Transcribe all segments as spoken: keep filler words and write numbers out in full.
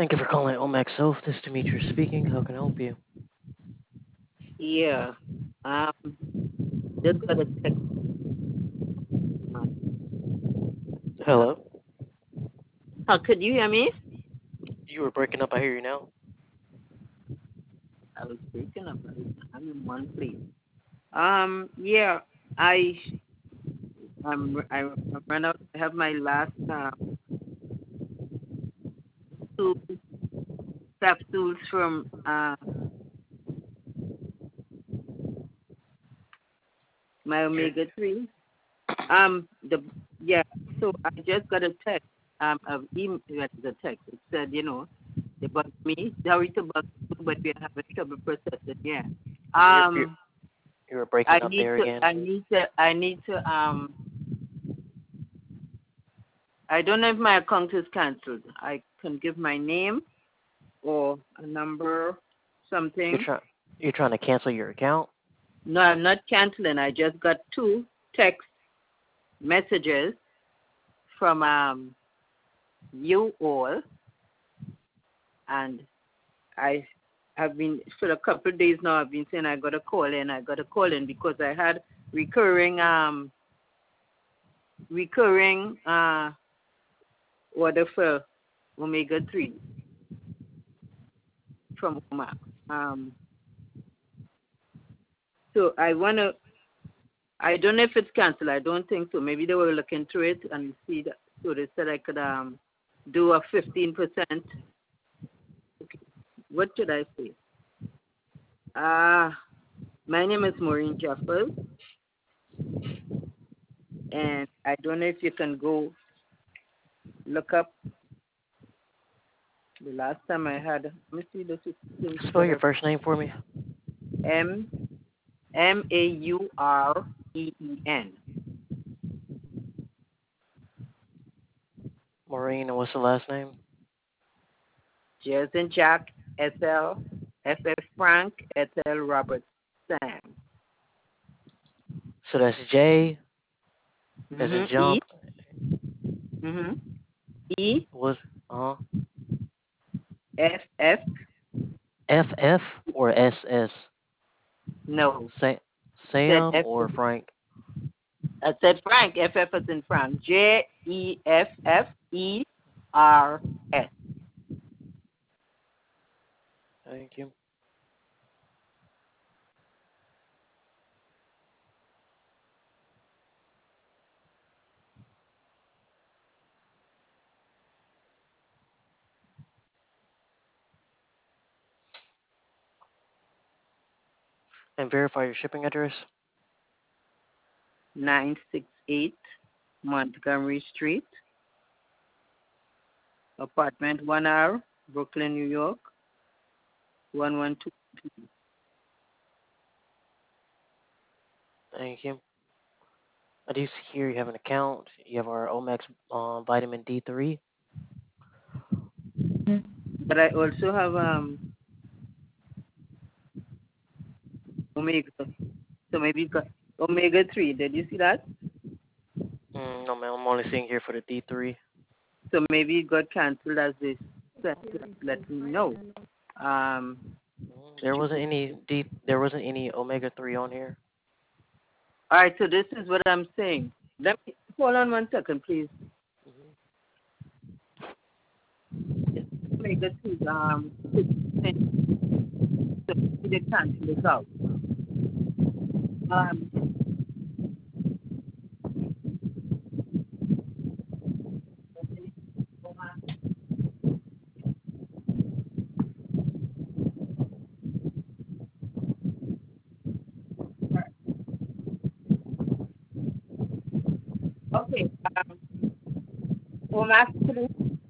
Thank you for calling Omax Health. This is Demetrius speaking. How can I help you? Yeah. Um, just got a text. uh, Hello? How could you hear me? You were breaking up. I hear you now. I was breaking up. I was, I'm in one place. Um, yeah. I um I ran out. I have my last uh, two capsules from uh my omega three. Um, the yeah. So I just got a text. Um, of email the text. It said, you know, they bugged me. Sorry to bug you, but we're having trouble processing. Yeah. You're, you're, Um. you were I breaking up need there to again. I need to I need to um I don't know if my account is cancelled. I can give my name or a number, You're something. trying you're trying to cancel your account? No, I'm not canceling. I just got two text messages from um you all, and I have been for a couple of days now. I've been saying I got to call in. I got to call in because I had recurring um recurring uh order for omega three from Omax. Um, so I wanna. I don't know if it's canceled. I don't think so. Maybe they were looking through it and see that. So they said I could um do a fifteen percent. Okay. What should I say? Ah, uh, my name is Maureen Jeffers, and I don't know if you can go look up the last time I had. Let me see the system Spell your together. first name for me. M M A U R E E N. Maureen, and what's the last name? Jason Jack S L F F Frank S L Robert Sam. So that's J as in Mhm. E. jump. Mhm. E Was uh F F. F F or S S? No. Sa- Said Sam F. or Frank? I said Frank. F F is in Frank. J E F F E R S. Thank you. And verify your shipping address. Nine six eight Montgomery Street, apartment one R, Brooklyn, New York, one one two. Thank you. I do see here you have an account. You have our Omax uh, vitamin D three. But I also have um omega. So maybe got omega three. Did you see that? Mm, no, man. I'm only seeing here for the D three. So maybe it got cancelled as they said. Let me know. Um, Mm, that there you wasn't could. any D. There wasn't any omega three on here. All right. So this is what I'm saying. Let me hold on one second, please. Hmm. It's omega three. Um, so they cancel it out. Um, okay. Um, Omax three.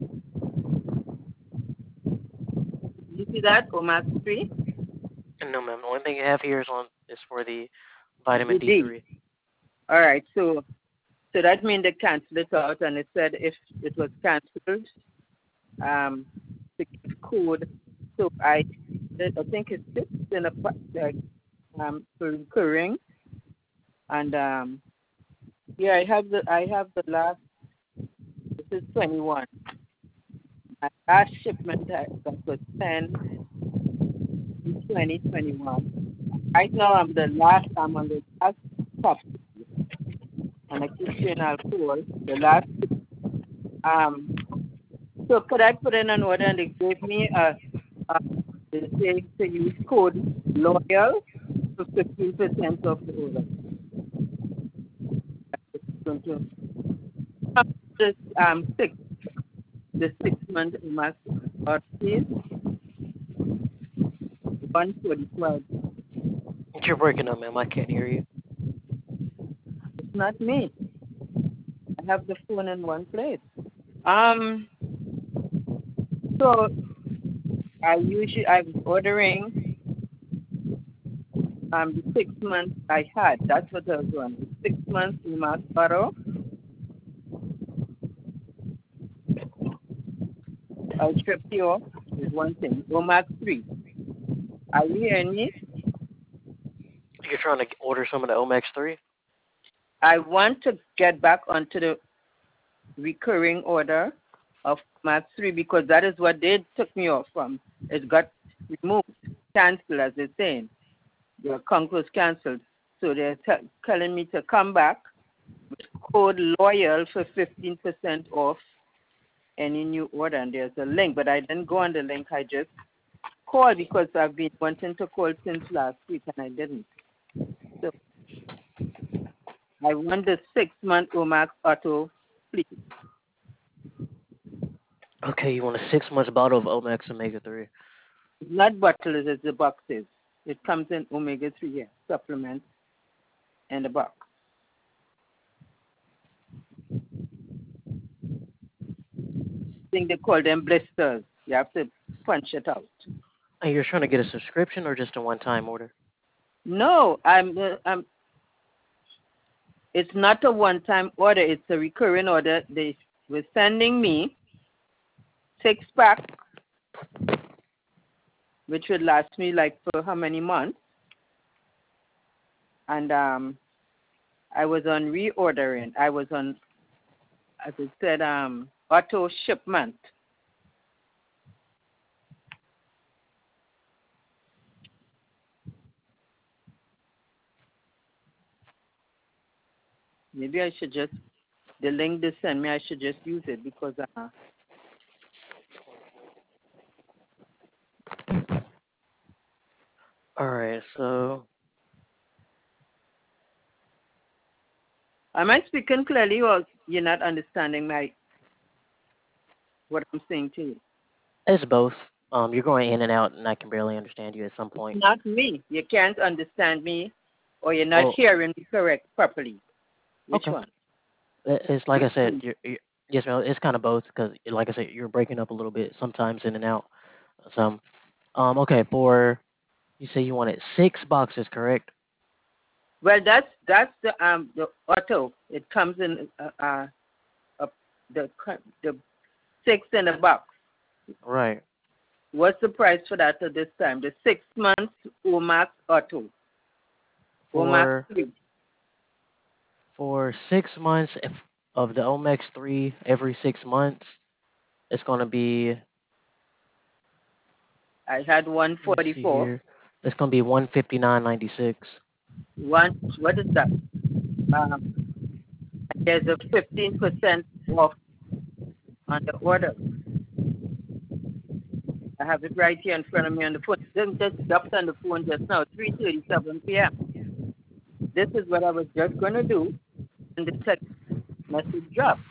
You see that Omax three? No, ma'am. The only thing you have here is on is for the vitamin The D D. three. All right. So so that means they canceled it out, and it said if it was canceled, um, to give code. So I, I think it's six in a pa- like um recurring, and um yeah, I have the I have the last. This is twenty one. My last shipment that that was sent in twenty twenty-one. Right now, I'm the last. I'm on the last stop, and I keep saying I'll call the last. Um, so could I put in an order and they gave me a, a they say to use code loyal for fifteen percent of the order. It's going to this um six the six month max or is one forty twelve. You're breaking up, ma'am. I can't hear you. It's not me. I have the phone in one place. Um, so I usually I was ordering um the six months I had. That's what I was doing. The six months Max Bottle, Ultra Pure is one thing. Omax three. Are you hearing me? You're trying to order some of the Omex three? I want to get back onto the recurring order of Max three because that is what they took me off from. It got removed, canceled, as they're saying. The account was canceled. So they're t- telling me to come back with code loyal for fifteen percent off any new order. And there's a link, but I didn't go on the link. I just called because I've been wanting to call since last week and I didn't. So I want the six month Omax Auto, please. Okay, you want a six months bottle of Omex Omega three. It's not bottles, it's the boxes. It comes in omega three, yeah, supplements and a box. I think they call them blisters. You have to punch it out. And you're trying to get a subscription or just a one time order? No, I'm, uh, I'm. It's not a one-time order. It's a recurring order. They were sending me six pack, which would last me like for how many months? And um, I was on reordering. I was on, as I said, um, auto shipment. Maybe I should just, the link they send me, I should just use it because uh, Alright, so am I speaking clearly or you're not understanding my what I'm saying to you? it's both. Um, you're going in and out, and I can barely understand you at some point. Not me. You can't understand me or you're not Well, hearing me correct properly. Which okay. one? It- It's like I Which said, one? you're, you're, yes, ma'am. It's kind of both because, like I said, you're breaking up a little bit sometimes in and out. Some. Um, okay, for you say you wanted six boxes, correct? Well, that's that's the um the auto. It comes in uh, uh, uh the the six in a box. Right. What's the price for that at this time? The six months Omax Auto. Omax For three. for six months if, of the Omex three every six months, it's gonna be. I had one Let me forty see four. here. It's gonna be one fifty nine ninety six. One what is that? Um, there's a fifteen percent off on the order. I have it right here in front of me on the phone. Then just jumped on the phone just now, three thirty seven p m. This is what I was just gonna do, and the text message dropped.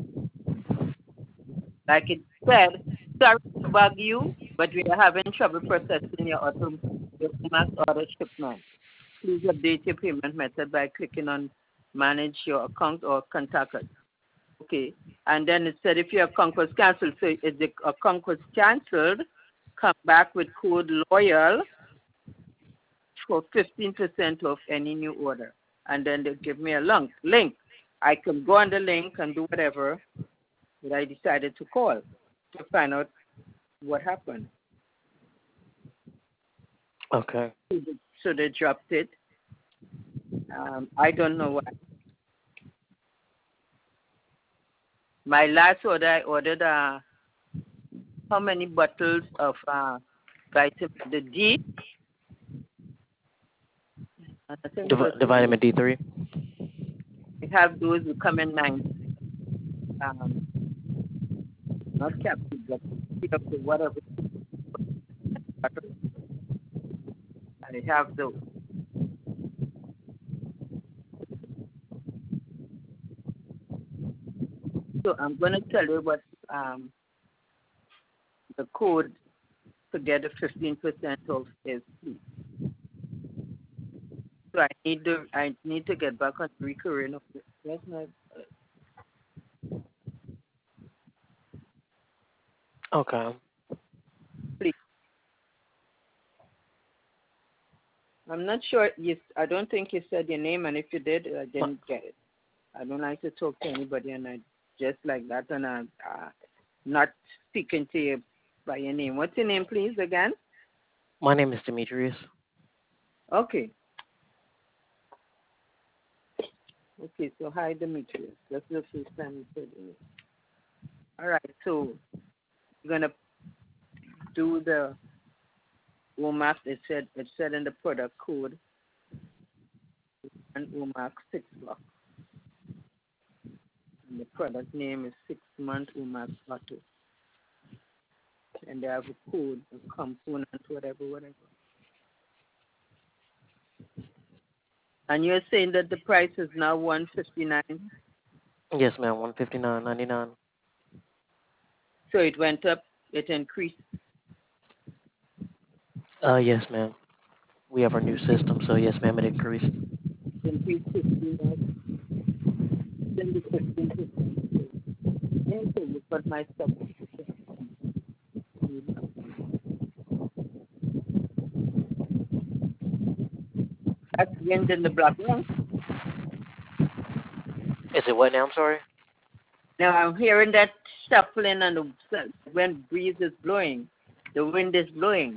Like it said, sorry to bug you, but we are having trouble processing your auto your mass order shipment. Please update your payment method by clicking on manage your account or contact us. Okay. And then it said if your account was cancelled, so if the account was cancelled, come back with code loyal for fifteen percent of any new order. And then they give me a link. link. I can go on the link and do whatever, but I decided to call to find out what happened. Okay. So they, so they dropped it. Um, I don't know why. My last order, I ordered a how many bottles of uh, vitamin the D? I think The, first the vitamin D three. we have those who come in nine, um, not capsules, but syrup or whatever. And they have those. So I'm going to tell you what um, the code to get a fifteen percent off is, please. So I need to I need to get back on recurring of this. That's not, Okay. please. I'm not sure. You, I don't think you said your name, and if you did, I My, didn't get it. I don't like to talk to anybody, and I just like that, and I'm uh, not speaking to you by your name. What's your name, please, again? my name is Demetrius. Okay. Okay, so hi, Demetrius. That's the first time you said it. All right, so we're going to do the O M A C. It said, it said in the product code, and O M A C six block. And the product name is six month O M A C bottle. And they have a code, a component, whatever, whatever. And you're saying that the price is now one fifty nine. Yes, ma'am. One fifty nine ninety nine. So it went up, it increased. Uh, yes, ma'am. We have our new Increased, system, so yes, ma'am. It increased. increased fifteen dollars. Then the fifteen percent. Yeah, so you got my stuff. That's wind in the black room. Is it what now? I'm sorry. Now I'm hearing that shuffling and the wind breeze is blowing. The wind is blowing.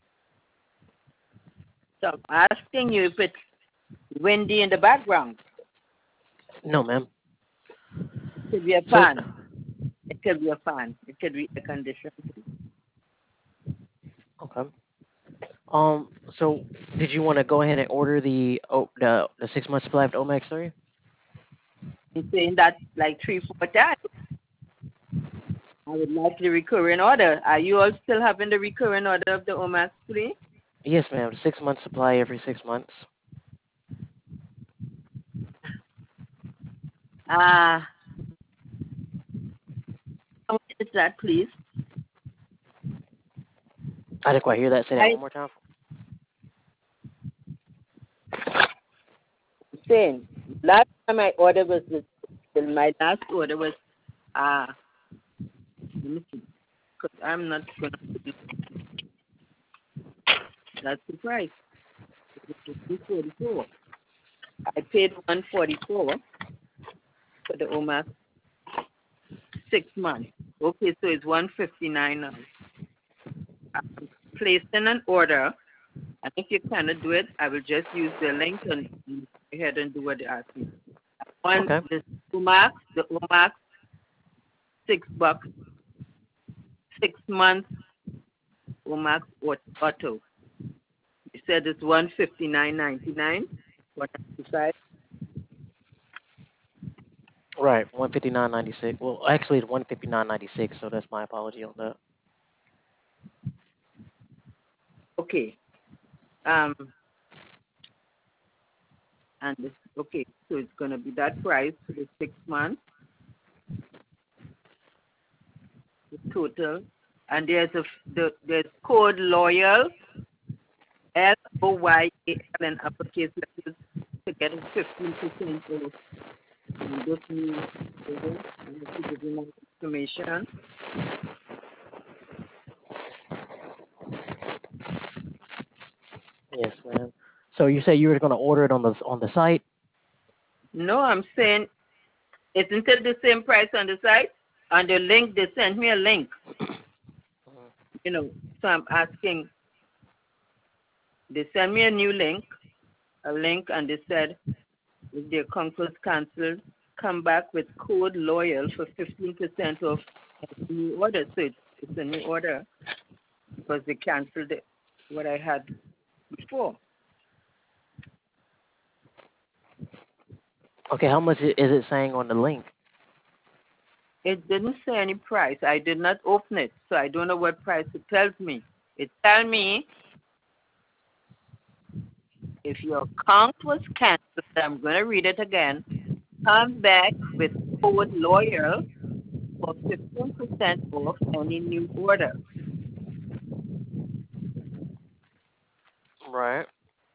So I'm asking you if it's windy in the background. No, ma'am. It could be a So, fan. It could be a fan. It could be a condition. okay. Um. So, did you want to go ahead and order the oh the the six month supply of Omax three? He's saying that like three, four times. I would like the recurring order. Are you all still having the recurring order of the O M A C three? Yes, ma'am. Six month supply every six months. Uh, how much is that, please? I didn't quite hear that. Say that I one more time. saying last time I ordered was this, my last order was uh let me see, because I'm not gonna that's the price. two forty-four. I paid one forty-four for the O M A C six months. Okay, so it's one fifty-nine now. I'm placing an order, and if you cannot do it, I will just use the link and go ahead and do what they ask me. One, Okay. the O M A C, the O M A C, six bucks, six months O M A C auto. You said it's one fifty-nine ninety-nine. What decide? Right. One fifty nine ninety six. Well, actually, it's one fifty nine ninety six. So that's my apology on that. Okay. Um, and this, okay, so it's gonna be that price for the six months, the total. And there's a the there's code loyal, L O Y A L in uppercase letters to get a fifteen percent off. And this new order, I have to give you more information. Yes, ma'am. So you say you were going to order it on the on the site? No, I'm saying, isn't it the same price on the site? On the link, they sent me a link. You know, so I'm asking, they sent me a new link, a link, and they said, if their account was cancelled, come back with code loyal for fifteen percent off the new order. So it's It's a new order because they canceled it, what I had before. Okay, how much i- is it saying on the link? It didn't say any price. I did not open it, so I don't know what price it tells me. It tells me if your account was canceled, I'm going to read it again. Come back with code LOYAL for fifteen percent off any new order. Right.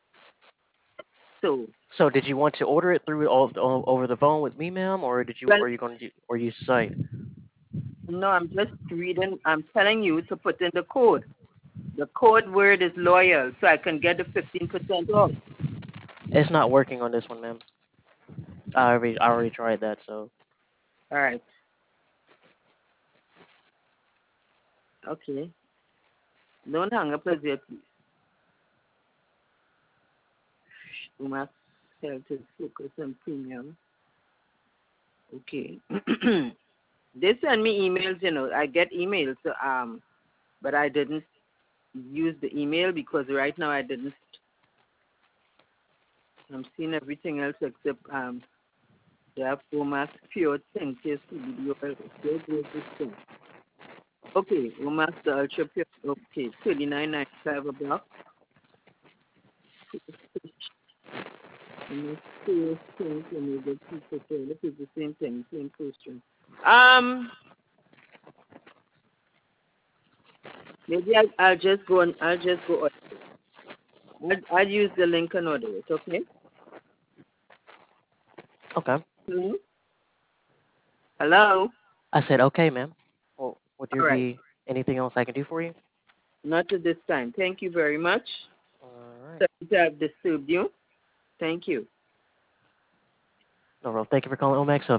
So, So did you want to order it through all, all over the phone with me, ma'am, or did you well, are you going to or use the site? no, I'm just reading. I'm telling you to put in the code. The code word is loyal, so I can get the fifteen percent off. It's not working on this one, ma'am. I already I already tried that, so All right. Okay. Don't hang up as yet, please. We must sell to focus on premium. Okay. They send me emails, you know. I get emails, so, um, but I didn't use the email because right now I didn't. I'm seeing everything else except um, they have Omax Pure Thing, C B D oil. Where goes this thing? Okay, Omax the Ultra Pure. Okay, thirty-nine ninety-five a block. And that's Pure Thing, and you get two percent. This is the same thing, same question. Um, maybe I'll, I'll just go and I'll just go. I'll, I'll use the link and order it. Okay. okay. Hmm? Hello. I said okay, ma'am. Well, would there All right. be anything else I can do for you? Not at this time. Thank you very much. All right. Sorry to have disturbed you. Thank you. No, well, thank you for calling Omax. So